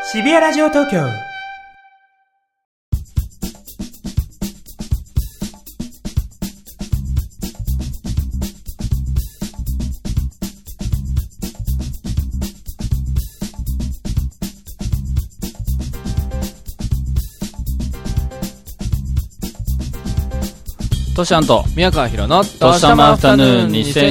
渋谷ラジオ東京。 トシアンと宮川ひろのトシタマアフタヌーン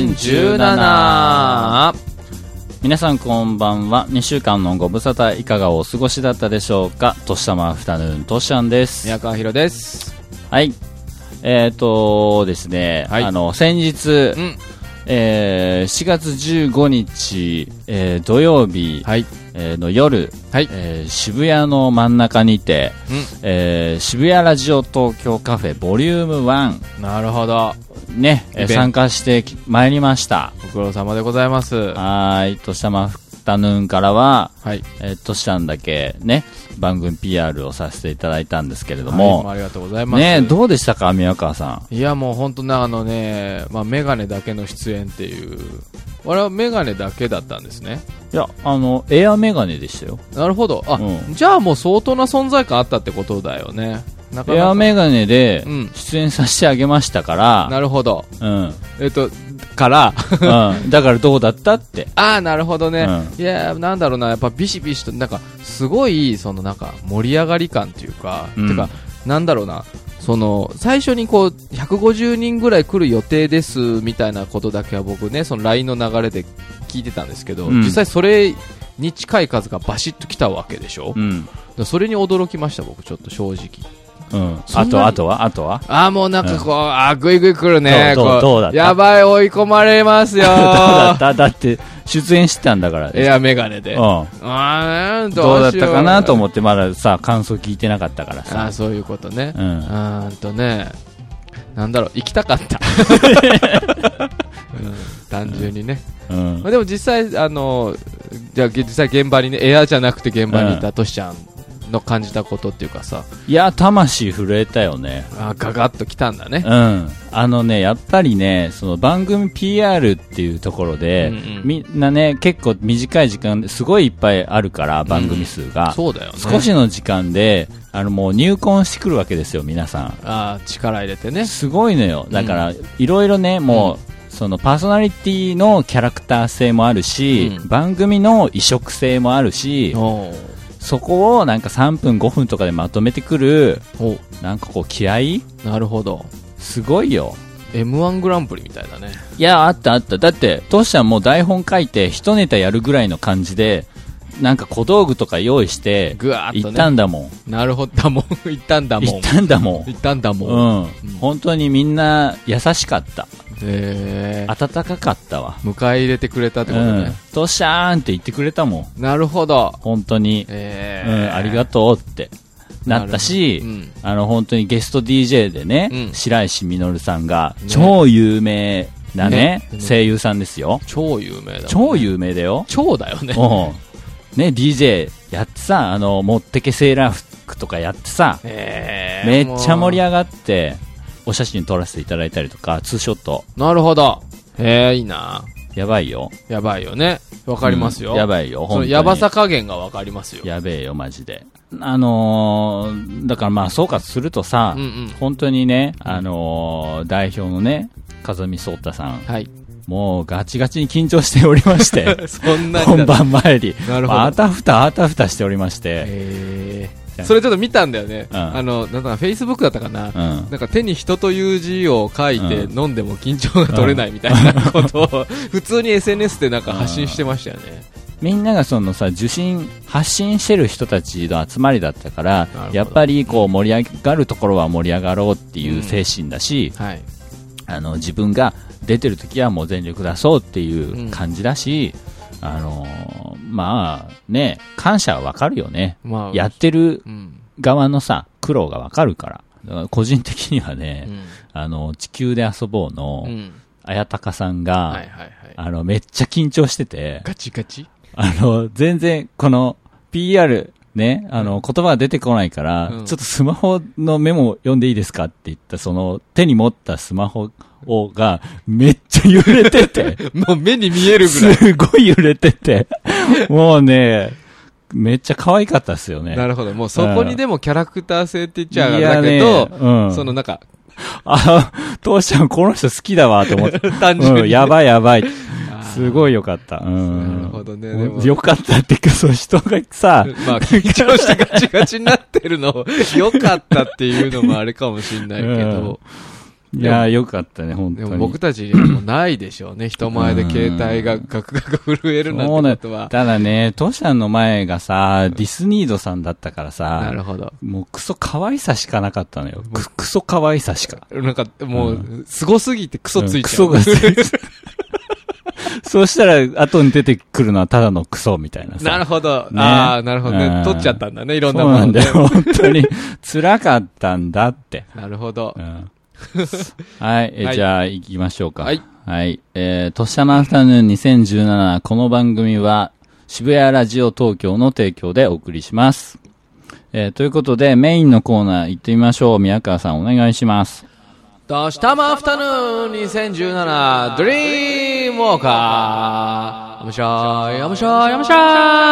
2017。皆さんこんばんは。2週間のご無沙汰いかがお過ごしだったでしょうか。トシタマアフタヌーントシアンです。 宮川ひろです。 はい。ですね、 はい、 先日、4月15日、土曜日、はい、の夜、はい、渋谷の真ん中にて、渋谷ラジオ東京カフェボリューム1、 なるほどね、参加してまいりました。 ご苦労様でございます。 はい、トシタマアフタヌーンからは、 はい、 トシちゃんだけね番組 PR をさせていただいたんですけれども、 はい、ありがとうございます。 ね、どうでしたか宮川さん。 いやもう本当ね、メガネだけの出演っていう、あれはメガネだけだったんですね。 いやエアメガネでしたよ。 なるほど。じゃあもう相当な存在感あったってことだよね。なかなかエアメガネで出演させてあげましたから、 なるほど。 から、だからどうだったって。 なるほどね。いやなんだろうな、やっぱビシビシとなんかすごい盛り上がり感っていうか、てかなんだろうな、最初にこう150人ぐらい来る予定ですみたいなことだけは僕ね、LINE の流れで聞いてたんですけど、実際それに近い数がバシッと来たわけでしょ。それに驚きました僕、ちょっと正直。 あとはもうなんかこう、ぐいぐい来るね。 どうだった。 やばい、追い込まれますよ。どうだった。だって出演してたんだから。 エアメガネで。 どうだったかなと思って、まださ感想聞いてなかったからさ。 そういうことね。なんだろう、行きたかった。単純にね。でも実際じゃあ実際現場にね、エアじゃなくて現場にいたトシちゃんの感じたことっていうかさ、 いや魂震えたよね。 ガガッときたんだね。 やっぱりね、その番組 PR っていうところで、みんなね結構短い時間ですごいいっぱいあるから番組数が、 そうだよね。 少しの時間でもう入魂してくるわけですよ皆さん。 力入れてね。 すごいのよ。だからいろいろね、もうそのパーソナリティのキャラクター性もあるし、番組の異色性もあるし、そこをなんか3分5分とかでまとめてくる、なんかこう気合い。 なるほど。 すごいよ。 M1 グランプリみたいだね。 いや、あった。だってトシちゃんも台本書いて一ネタやるぐらいの感じで、なんか小道具とか用意して行ったんだもん。 なるほど。行ったんだもん。 本当にみんな優しかった。温かかったわ。 迎え入れてくれたってことね。 トシャーンって言ってくれたもん。 なるほど。 本当に、ありがとうってなったし、本当にゲスト DJ でね、白石稔さんが超有名なね、声優さんですよ。 超有名だ。 超有名だよ。 超だよね。 ね、DJ やってさ、もってけセーラー服とかやってさ、めっちゃ盛り上がってお写真撮らせていただいたりとか、ツーショット。 なるほど。いいな。 やばいよ。 やばいよね。わかりますよ。 やばいよ。 そのやばさ加減がわかりますよ。 やべえよマジで。だからまあ総括するとさ、本当にね、代表のね風見颯太さん、もうガチガチに緊張しておりましてそんなに本番前にあたふたしておりまして、 それちょっと見たんだよね。なんかフェイスブックだったかな。なんか手に人という字を書いて飲んでも緊張が取れないみたいなことを普通に SNS でなんか発信してましたよね。 みんながそのさ発信してる人たちの集まりだったから、やっぱりこう盛り上がるところは盛り上がろうっていう精神だし、自分が出てる時はもう全力出そうっていう感じだし、まあね、感謝はわかるよね。やってる側のさ苦労がわかるから。だから個人的にはね、地球で遊ぼうの綾鷹さんが、めっちゃ緊張してて、 ガチガチ。 全然この PR ね、言葉が出てこないから、ちょっとスマホのメモ読んでいいですかって言った、その手に持ったスマホがめっちゃ揺れててもう目に見えるぐらいすごい揺れててもうねめっちゃ可愛かったですよね。 なるほど。もうそこにでもキャラクター性って言っちゃうんだけど、そのなんか、 父ちゃんこの人好きだわと思って。 単純に、 やばいやばい。すごいよかった。 なるほどね。 よかったっていうか、そう人がさ、 まあ、緊張してガチガチになってるの、よかったっていうのもあれかもしんないけど。 いや、よかったね、本当に。 でも僕たちにはもうないでしょうね。人前で携帯がガクガク震えるなんてことは。 ただね、トシちゃんの前がさ、ディスニードさんだったからさ、 なるほど。 もうクソ可愛さしかなかったのよ。クソ可愛さしか。 なんか、もう、凄すぎてクソついちゃう。クソがついちゃう。そうしたら、後に出てくるのはただのクソみたいなさ。 なるほど。ね、ああ、なるほどね。取っちゃったんだね、いろんなもので。そうなんだよ、本当に。辛かったんだって。 なるほど。 はい、じゃあ行きましょうか。 はい。 はい。とっしゃまアフタヌーン2017、この番組は渋谷ラジオ東京の提供でお送りします。ということで、メインのコーナー行ってみましょう。宮川さんお願いします。 としたまアフタヌーン2017ドリームウォーカー。面白い、面白い、面白い。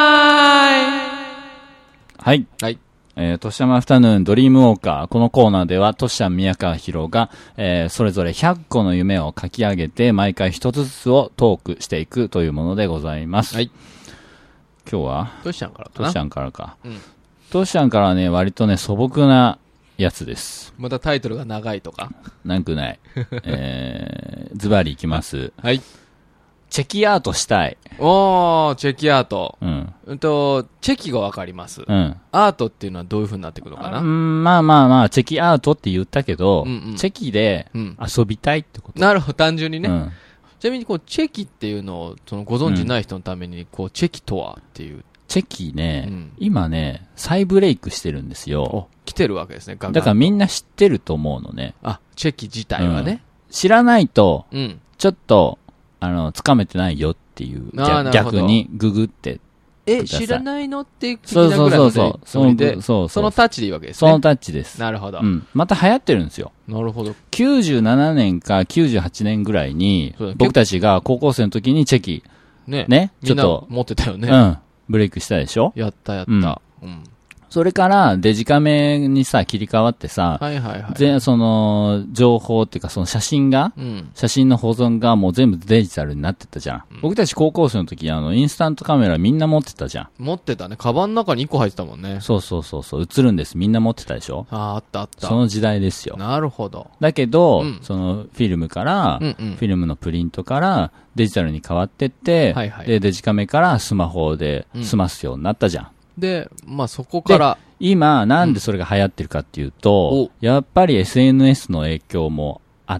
はい。 はい。 とっしゃまアフタヌーンドリームウォーカー。このコーナーでは、とっしゃん宮川博が、それぞれ100個の夢を書き上げて、毎回一つずつをトークしていくというものでございます。 はい。 今日はとっしゃんからかな。 とっしゃんからか。 うん。 とっしゃんからはね、割とね、素朴なやつです。 またタイトルが長いとかなんくない。ズバリいきます。 はい。 チェキアートしたい。 おー、チェキアート。 うん。 チェキがわかります。 うん。 アートっていうのはどういう風になっていくのかな。 まあまあまあ、チェキアートって言ったけど、 うんうん、 チェキで遊びたいってこと。 なるほど、単純にね。 うん、 ちなみにこう、チェキっていうのを、ご存知ない人のために、こう、チェキとはっていう。 チェキね、今ね、再ブレイクしてるんですよ。 来てるわけですね、 だからみんな知ってると思うのね。 あ、チェキ自体はね。 知らないと、 うん、 ちょっと、つかめてないよっていう。逆にググって知らないのって的なぐらいのつもりで、そのタッチでいいわけですね。 そのタッチです。 なるほど。 うん。また流行ってるんですよ。 なるほど。 97年か98年ぐらいに、僕たちが高校生の時にチェキ、ね、ちょっと、 持ってたよね。 うん。ブレイクしたでしょ？ やったやった。うん。 それからデジカメにさ、切り替わってさ、 はいはいはい。 その、情報っていうかその写真が、写真の保存がもう全部デジタルになってたじゃん。僕たち高校生の時、インスタントカメラみんな持ってたじゃん。 持ってたね。カバンの中に1個入ってたもんね。 そう、映るんです。みんな持ってたでしょ？ あったあった。 その時代ですよ。 なるほど。 だけど、そのフィルムから、フィルムのプリントからデジタルに変わってって、で、デジカメからスマホで済ますようになったじゃん。 で、まあそこから。 今、なんでそれが流行ってるかっていうと、やっぱり SNS の影響もあって、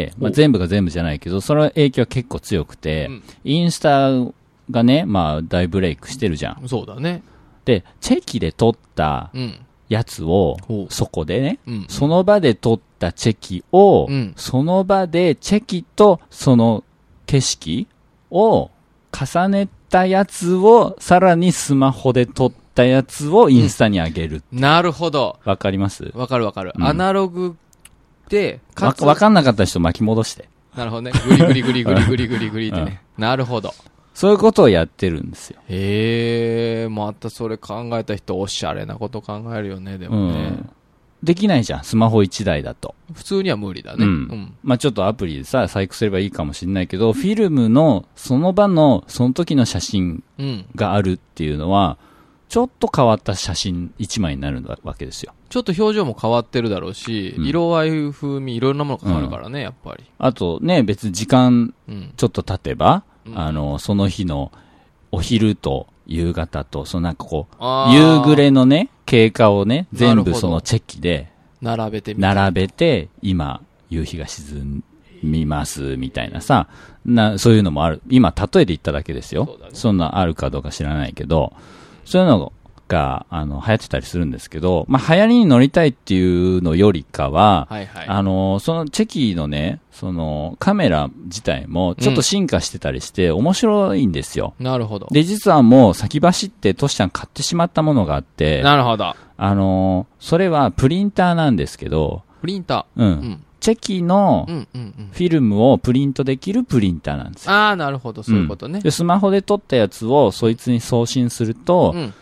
まあ、全部が全部じゃないけど、その影響は結構強くて、インスタがね、まあ大ブレイクしてるじゃん。 そうだね。 で、チェキで撮ったやつを、そこでね、その場で撮ったチェキを、その場でチェキとその景色を重ねたやつをさらにスマホで撮ったやつをインスタに上げる。 なるほど。 わかります？ わかるわかる。アナログで、 わかんなかった人巻き戻して。 なるほどね。グリグリグリグリグリグリグリってね。なるほど。 そういうことをやってるんですよ。 へえ、またそれ考えた人おしゃれなこと考えるよね、でもね。 できないじゃん、スマホ1台だと。 普通には無理だね。 まあちょっとアプリでさ、細工すればいいかもしれないけど、フィルムのその場のその時の写真があるっていうのは、ちょっと変わった写真1枚になるわけですよ。ちょっと表情も変わってるだろうし、色合い、風味、いろんなものが変わるからね、やっぱり。 あとね、別に時間ちょっと経てば、その日のお昼と夕方と、そのなんかこう、夕暮れのね、経過をね、全部そのチェキで並べて、今、夕日が沈みます、みたいなさ、そういうのもある。今、例えで言っただけですよ。そんなあるかどうか知らないけど、そういうのが、流行ってたりするんですけど、まあ、流行りに乗りたいっていうのよりかは、そのチェキのね、そのカメラ自体もちょっと進化してたりして面白いんですよ。 なるほど。 で、実はもう先走ってトシちゃん買ってしまったものがあって、 なるほど。 それはプリンターなんですけど、 プリンター。チェキのフィルムをプリントできるプリンターなんですよ。 ああ、なるほど、そういうことね。 で、スマホで撮ったやつをそいつに送信すると、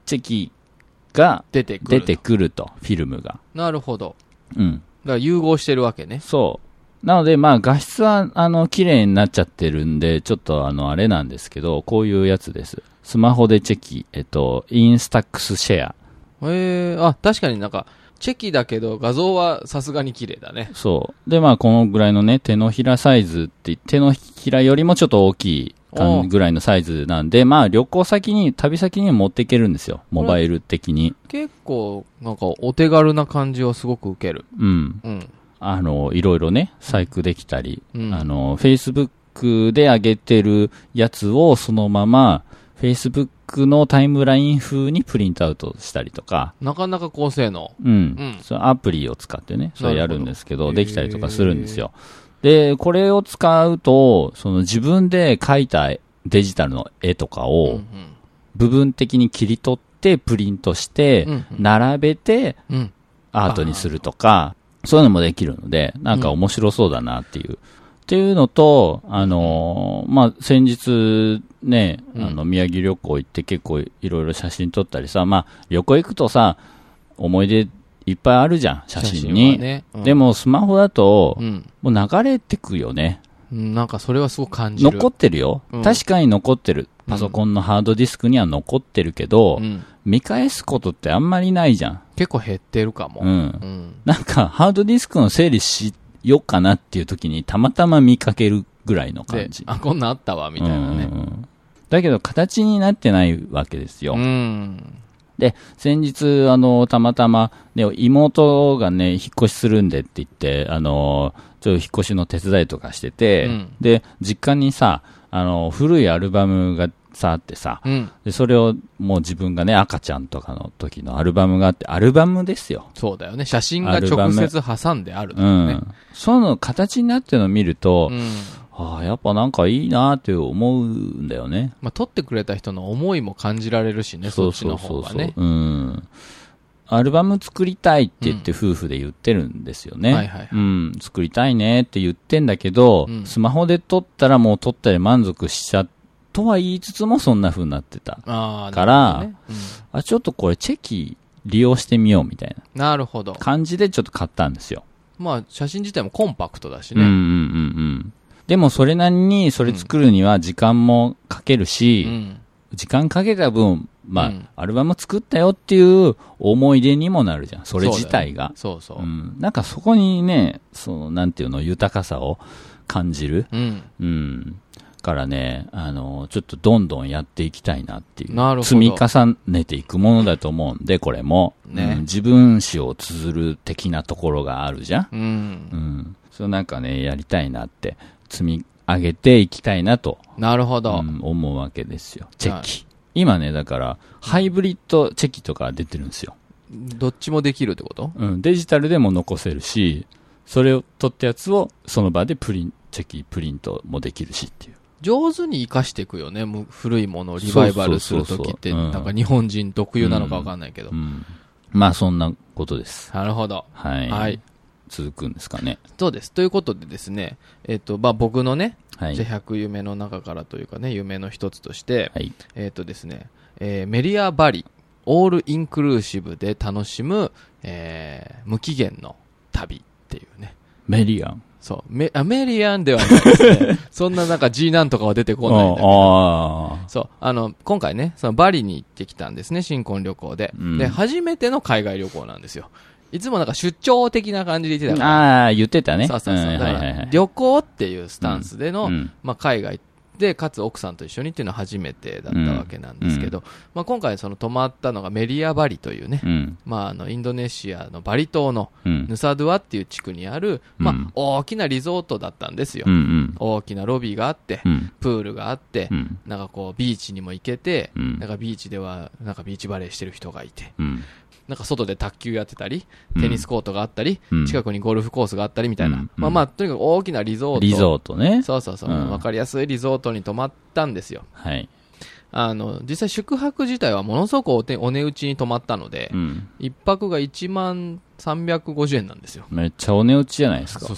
チェキが出てくると、フィルムが。 なるほど。 うん。 だから融合してるわけね。 そう。なので、まあ画質は、綺麗になっちゃってるんで、ちょっとあれなんですけど、こういうやつです。スマホでチェキ、インスタックスシェア。確かになんか、チェキだけど画像はさすがに綺麗だね。 そう。で、まあこのぐらいのね、手のひらサイズって、手のひらよりもちょっと大きいぐらいのサイズなんで、まあ旅先に持っていけるんですよ。モバイル的に。 結構、なんかお手軽な感じをすごく受ける。 うん。うん。いろいろね、細工できたり、Facebook で上げてるやつをそのまま、Facebook のタイムライン風にプリントアウトしたりとか。 なかなか高性能。 うん。そのアプリを使ってね、それやるんですけど、できたりとかするんですよ。で、これを使うと、自分で描いたデジタルの絵とかを、部分的に切り取ってプリントして、並べて、アートにするとか、そういうのもできるので、なんか面白そうだなっていう。っていうのと、まあ、先日ね、宮城旅行行って結構いろいろ写真撮ったりさ、まあ、旅行行くとさ、思い出いっぱいあるじゃん、写真に。でも、スマホだと、もう流れてくよね。 なんかそれはすごく感じる。 残ってるよ。確かに残ってる。パソコンのハードディスクには残ってるけど、見返すことってあんまりないじゃん。 結構減ってるかも。 なんか、ハードディスクの整理しよっかなっていう時にたまたま見かけるぐらいの感じ。 こんなんあったわ、みたいなね。 だけど、形になってないわけですよ。で、先日、たまたま、ね、妹がね、引っ越しするんでって言って、ちょっと引っ越しの手伝いとかしてて、で、実家にさ、古いアルバムがさ、あってさ、で、それをもう自分がね、赤ちゃんとかの時のアルバムがあって、アルバムですよ。 そうだよね。写真が直接挟んであるんだよね。 その形になってるのを見ると、やっぱなんかいいなって思うんだよね。 まあ、撮ってくれた人の思いも感じられるしね、そっちの方がね。 アルバム作りたいって言って夫婦で言ってるんですよね。作りたいねって言ってんだけど、スマホで撮ったらもう撮ったり満足しちゃとは言いつつもそんな風になってた。から、ちょっとこれチェキ利用してみようみたいな。 なるほど。 感じでちょっと買ったんですよ。 まあ、写真自体もコンパクトだしね。 でもそれなりにそれ作るには時間もかけるし、時間かけた分、まあ、アルバム作ったよっていう思い出にもなるじゃん。それ自体が。なんかそこにね、なんていうの、豊かさを感じる。からね、ちょっとどんどんやっていきたいなっていう。積み重ねていくものだと思うんで、これも。自分史を綴る的なところがあるじゃん。そうなんかね、やりたいなって、積み上げていきたいなと。 なるほど。 思うわけですよ。チェキ。今ね、だから、ハイブリッドチェキとか出てるんですよ。 どっちもできるってこと？ デジタルでも残せるし、それを撮ったやつをその場でチェキプリントもできるしっていう。 上手に活かしていくよね。古いものをリバイバルするときって、なんか日本人特有なのかわかんないけど。 まあそんなことです。 なるほど。 はい。続くんですかね。 そうです。ということでですね、まあ僕のね、じゃ100夢の中からというかね、夢の一つとして、ですね、メリアバリ、オールインクルーシブで楽しむ、無期限の旅っていうね。 メリアン。 そう。メリアンではないですね。そんななんか G なんとかは出てこないんだけど。そう。今回ね、そのバリに行ってきたんですね、新婚旅行で。で、初めての海外旅行なんですよ。いつもなんか出張的な感じで言ってたから。 言ってたね。 そう。だから旅行っていうスタンスでの、まあ海外で、かつ奥さんと一緒にっていうのは初めてだったわけなんですけど、まあ今回泊まったのがメリアバリというね、まあインドネシアのバリ島のヌサドゥアっていう地区にある、まあ大きなリゾートだったんですよ。大きなロビーがあって、プールがあって、なんかこうビーチにも行けて、なんかビーチではなんかビーチバレーしてる人がいて、なんか外で卓球やってたり、テニスコートがあったり、近くにゴルフコースがあったりみたいな。まあ、とにかく大きなリゾート。 リゾートね。 そう。わかりやすいリゾートに泊まったんですよ。 はい。 実際宿泊自体はものすごくお値打ちに泊まったので、一泊が1350円なんですよ。 めっちゃお値打ちじゃないですか。 そう。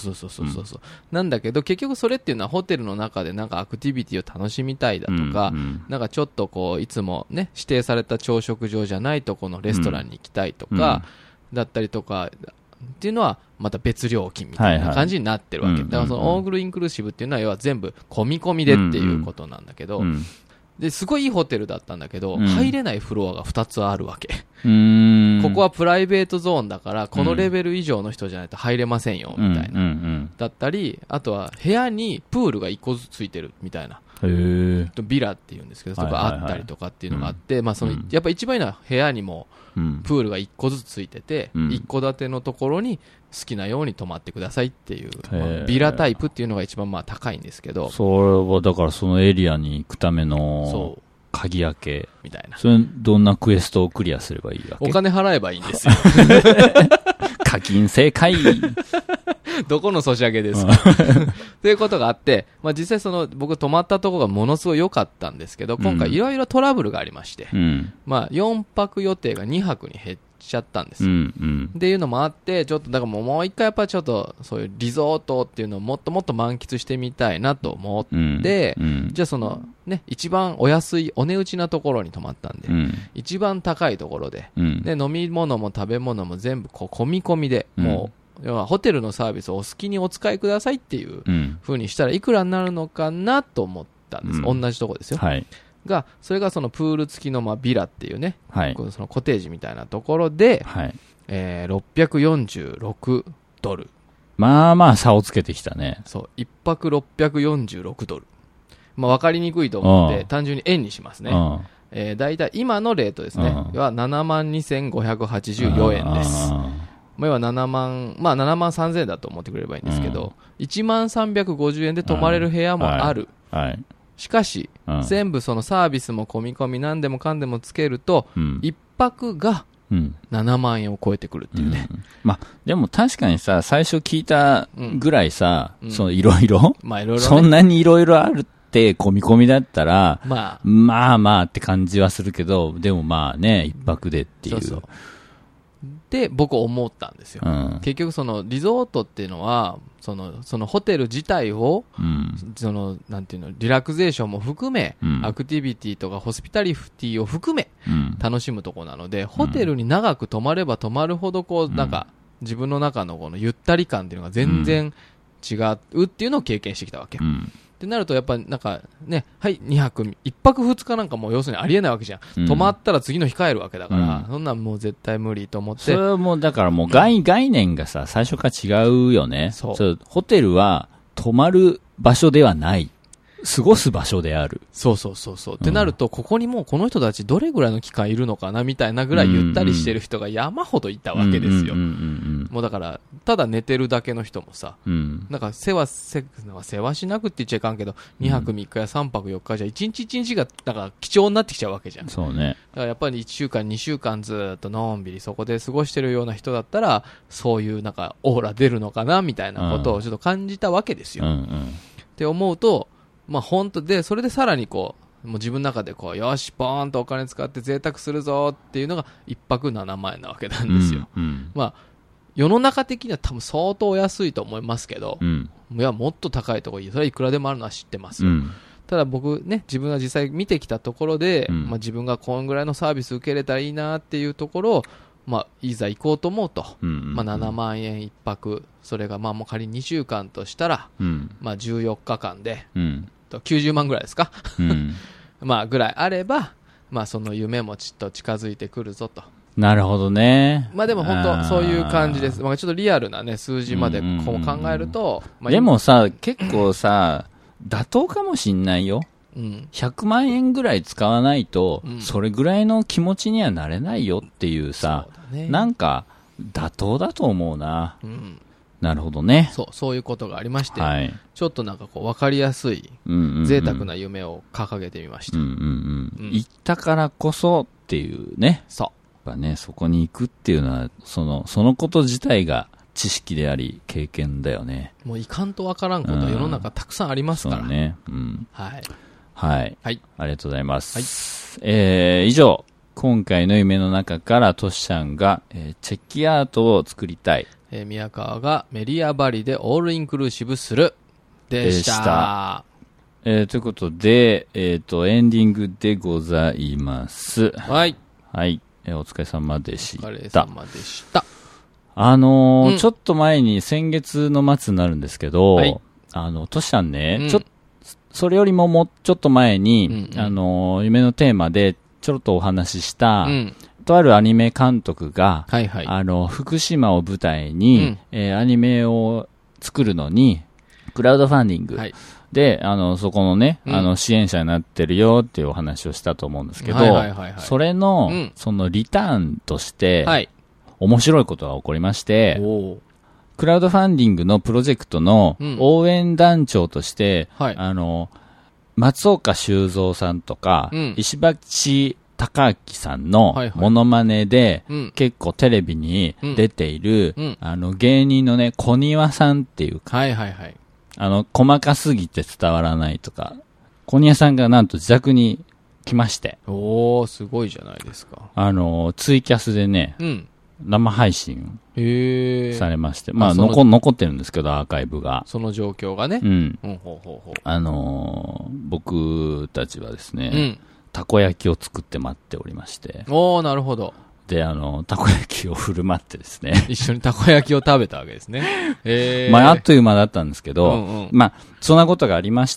なんだけど、結局それっていうのはホテルの中でなんかアクティビティを楽しみたいだとか、なんかちょっとこう、いつもね、指定された朝食場じゃないとこのレストランに行きたいとか、だったりとか、っていうのはまた別料金みたいな感じになってるわけ。だからそのオールインクルーシブっていうのは要は全部込み込みでっていうことなんだけど、ですごいいいホテルだったんだけど、入れないフロアが2つあるわけ。ここはプライベートゾーンだからこのレベル以上の人じゃないと入れませんよみたいな、だったり、あとは部屋にプールが1個ずつついてるみたいな、ビラっていうんですけど、とかあったりとかっていうのがあって、まあそのやっぱ一番いいのは部屋にもプールが1個ずつついてて、1戸建てのところに好きなように泊まってくださいっていう、ビラタイプっていうのが一番まあ高いんですけど、 それはだからそのエリアに行くための鍵開けみたいな。 それどんなクエストをクリアすればいいわけ？ お金払えばいいんですよ。 課金正解。 どこのソシャゲですか。ということがあって、まあ実際その僕泊まったところがものすごい良かったんですけど、今回いろいろトラブルがありまして、まあ4泊予定が2泊に減っちゃったんですよ。っていうのもあって、ちょっとだからもう一回やっぱりちょっとそういうリゾートっていうのをもっともっと満喫してみたいなと思って、じゃあそのね、一番お安いお値打ちなところに泊まったんで、一番高いところで、で飲み物も食べ物も全部こう込み込みで、もう要はホテルのサービスをお好きにお使いくださいっていう風にしたらいくらになるのかなと思ったんです。同じとこですよ。が、それがそのプール付きのまあビラっていうね、そのコテージみたいなところで、646ドル。 まあまあ差をつけてきたね。 そう、1泊646ドル。まあ分かりにくいと思うんで、単純に円にしますね。だいたい今のレートですね。は72,584円です。要は7万3000円だと思ってくれればいいんですけど、1350円で泊まれる部屋もある。しかし、全部そのサービスも込み込み何でもかんでもつけると、1泊が7万円を超えてくるっていうね。 まあ、でも確かにさ、最初聞いたぐらいさ、そのいろいろ、そんなにいろいろあるって込み込みだったら、まあまあって感じはするけど、でもまあね、1泊でっていう。 で僕思ったんですよ、結局そのリゾートっていうのはそのホテル自体を、そのなんていうのリラクゼーションも含め、アクティビティとかホスピタリティを含め、楽しむところなので、ホテルに長く泊まれば泊まるほどこうなんか、自分の中のこのゆったり感っていうのが全然違うっていうのを経験してきたわけ、ってなるとやっぱなんかね、はい2泊1泊2日なんかもう要するにありえないわけじゃん、泊まったら次の日帰るわけだから、そんなんもう絶対無理と思って。それはもうだからもう概念がさ最初から違うよね。そうホテルは泊まる場所ではない、過ごす場所である。そう、ってなると、ここにもうこの人たちどれぐらいの期間いるのかなみたいなぐらいゆったりしてる人が山ほどいたわけですよ。もうだからただ寝てるだけの人もさ、なんか世話しなくって言っちゃいかんけど、2泊3日や3泊4日じゃ1日1日がだから貴重になってきちゃうわけじゃん。そうね。だからやっぱり1週間2週間ずっとのんびりそこで過ごしてるような人だったら、そういうなんかオーラ出るのかなみたいなことをちょっと感じたわけですよ。って思うと、まあ本当で、それでさらにこう、もう自分の中でこう、よし、ポーンとお金使って贅沢するぞっていうのが1泊7万円なわけなんですよ。まあ、世の中的には多分相当安いと思いますけど、いや、もっと高いところ、それはいくらでもあるのは知ってますよ。ただ僕ね、自分が実際見てきたところで、まあ自分がこんぐらいのサービス受けれたらいいなっていうところを、まあ、いざ行こうと思うと、まあ、7万円1泊、それがまあもう仮に2週間としたら、まあ14日間で、90万ぐらいですか、まあぐらいあれば、まあその夢もちょっと近づいてくるぞと。 なるほどね。 まあでも本当そういう感じです。まあちょっとリアルなね数字までこう考えると、 まあ、でもさ結構さ妥当かもしんないよ。100万円ぐらい使わないと、それぐらいの気持ちにはなれないよっていうさ、なんか妥当だと思うな。なるほどね。 そういうことがありまして、ちょっとなんかこう分かりやすい贅沢な夢を掲げてみました。 行ったからこそっていうね。やっぱね、そこに行くっていうのはそのこと自体が知識であり経験だよね。 もういかんと分からんことは世の中たくさんありますから。 そうね。 はい。 はい。 ありがとうございます。はい。以上、今回の夢の中からトシちゃんが、チェッキアートを作りたい。 宮川がメリアバリでオールインクルーシブするでした。 ということで、エンディングでございます。 はい。 はい。お疲れ様でした。 お疲れ様でした。 ちょっと前に先月の末になるんですけど、はい、トシちゃんね、それよりもちょっと前に、夢のテーマでちょろっとお話しした、とあるアニメ監督が、福島を舞台に、アニメを作るのに、クラウドファンディングで、そこのね、支援者になってるよっていうお話をしたと思うんですけど、それの、そのリターンとして、面白いことが起こりまして、クラウドファンディングのプロジェクトの応援団長として、松岡修造さんとか、石橋貴明さんのモノマネで、結構テレビに出ている、芸人のね、小庭さんっていう、細かすぎて伝わらないとか、小庭さんがなんと自宅に来まして。 おー、すごいじゃないですか。 ツイキャスでね、生配信されまして、まあ残ってるんですけど、アーカイブが。 その状況がね。 僕たちはですね、たこ焼きを作って待っておりまして。 おー、なるほど。 で、たこ焼きを振る舞ってですね。 一緒にたこ焼きを食べたわけですね。 まあ、あっという間だったんですけど、まあ、そんなことがありまして、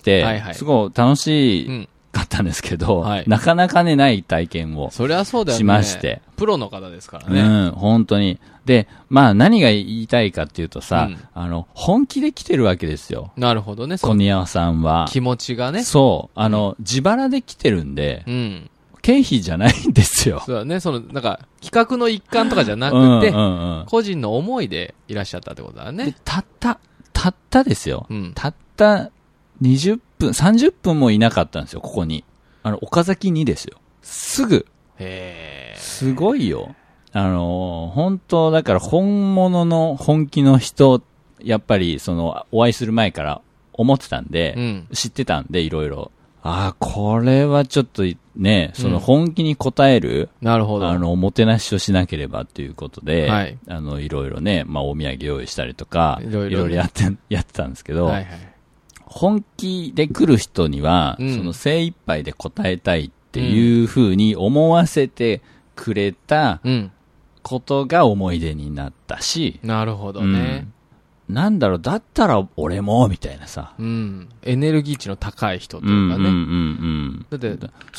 すごい楽しい、かったんですけど、なかなかね、ない体験をしまして。 プロの方ですからね。 本当に。で、まあ何が言いたいかっていうとさ、本気で来てるわけですよ。 なるほどね。 小庭さんは。 気持ちがね。 そう。自腹で来てるんで、経費じゃないんですよ。 そうだね。なんか、企画の一環とかじゃなくて、個人の思いでいらっしゃったってことだね。 でたったですよ。たった20分、30分もいなかったんですよ、ここに。岡崎にですよ。すぐ。すごいよ。本当だから本物の本気の人、やっぱりお会いする前から思ってたんで、知ってたんで、いろいろ。これはちょっとね、本気に応える、 なるほど。 おもてなしをしなければということで、いろいろね、まあ、お土産用意したりとか、いろいろやってたんですけど、本気で来る人には、精一杯で応えたいっていう風に思わせてくれたことが思い出になったし、 なるほどね。 なんだろう、だったら俺も、みたいなさ。 エネルギー値の高い人というかね。 だって、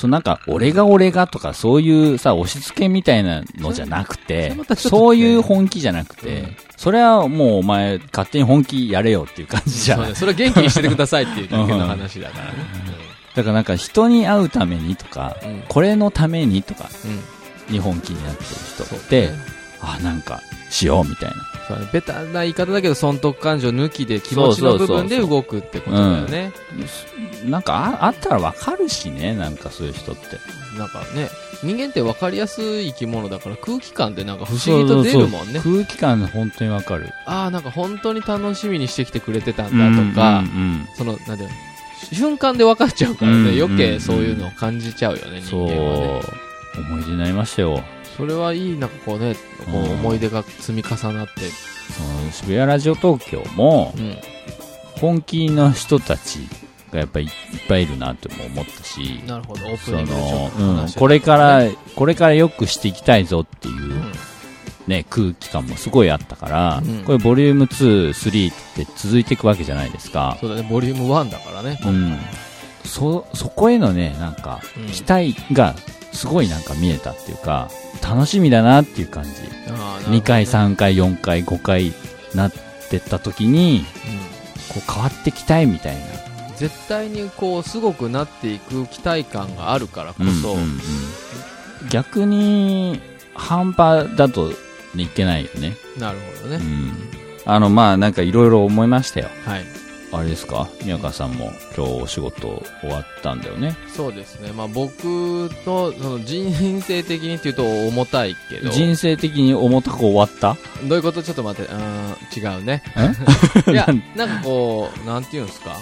なんか、俺がとか、そういうさ、押し付けみたいなのじゃなくて、そういう本気じゃなくて、それはもうお前、勝手に本気やれよっていう感じじゃん。 それは元気にしててくださいっていうだけの話だからね。 だからなんか、人に会うためにとか、これのためにとか、に本気になってる人って、なんか、しようみたいな。 ベタな言い方だけど損得感情抜きで気持ちの部分で動くってことだよね。 なんかあったらわかるしね、なんかそういう人って。 なんかね、人間ってわかりやすい生き物だから空気感ってなんか不思議と出るもんね。 空気感本当にわかる。 なんか本当に楽しみにしてきてくれてたんだとか、なんで瞬間で分かっちゃうからね、余計そういうのを感じちゃうよね、人間はね。 思い出になりましたよ。 それはいい、なんかこうね、思い出が積み重なって。 渋谷ラジオ東京も、本気の人たちがやっぱりいっぱいいるなって思ったし、 なるほど、オープニングでちょっと話して、 これから良くしていきたいぞっていう、ね、空気感もすごいあったから、これボリューム2、3って続いていくわけじゃないですか。 そうだね、ボリューム1だからね。 そこへのね、なんか、期待がすごいなんか見えたっていうか、楽しみだなっていう感じ。2回、3回、4回、5回なってった時に、こう変わってきたいみたいな。 絶対にこうすごくなっていく期待感があるからこそ、 逆に半端だといけないよね。 なるほどね。 まあなんかいろいろ思いましたよ。 はい。 あれですか、宮川さんも今日お仕事終わったんだよね。 そうですね。まあ僕の人生的にっていうと重たいけど。 人生的に重たく終わった？ どういうこと？ちょっと待って、違うね。いや、なんかこう、なんていうんですか。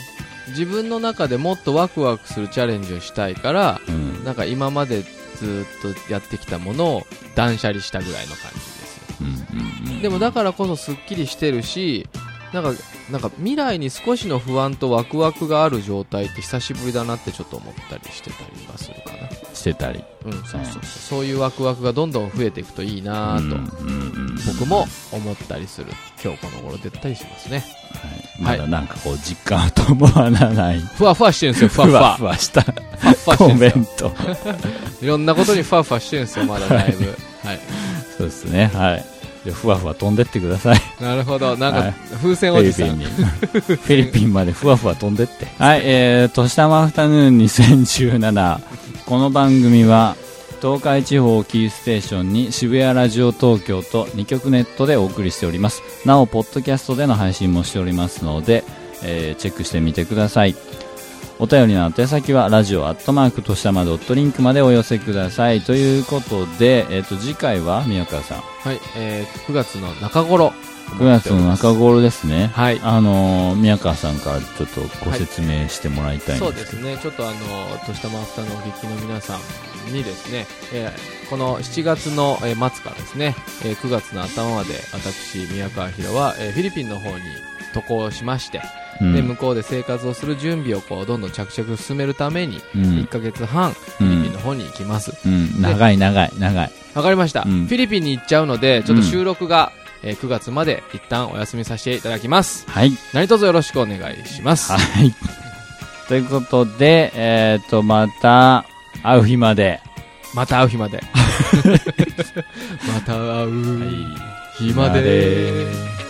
自分の中でもっとワクワクするチャレンジをしたいから、なんか今までずっとやってきたものを断捨離したぐらいの感じですよ。でもだからこそすっきりしてるし、なんか未来に少しの不安とワクワクがある状態って久しぶりだなってちょっと思ったりしてたりはするかな。 してたり、 そういうワクワクがどんどん増えていくといいなと、僕も思ったりする今日この頃だったりしますね。 まだなんかこう実感は伴わない、 ふわふわしてるんですよ。ふわふわしたコメントいろんなことにふわふわしてるんですよ、まだだいぶ。はい、 そうですね。はい。ふわふわ飛んでってください。 なるほど。なんか、風船おじさん。 フィリピンまでふわふわ飛んでって。はい、とし玉アフタヌーン2017。この番組は、東海地方をキーステーションに渋谷ラジオ東京と2局ネットでお送りしております。なお、ポッドキャストでの配信もしておりますので、チェックしてみてください。お便りの宛先はラジオ@としたま.link までお寄せください。ということで、次回は宮川さん。 はい、9月の中頃。 9月の中頃ですね。 はい。 宮川さんからちょっとご説明してもらいたいんですけど、 そうですね。ちょっととしたまアフタのお劇の皆さんにですね、この7月の末からですね、9月の頭まで私、宮川博は、フィリピンの方に渡航しまして、で向こうで生活をする準備をこうどんどん着々進めるために1ヶ月半フィリピンの方に行きます。 長い。 わかりました。フィリピンに行っちゃうのでちょっと収録が、9月まで一旦お休みさせていただきます。 はい。 何卒よろしくお願いします。 はい。ということで、また会う日まで。 また会う日まで。また会う日まで。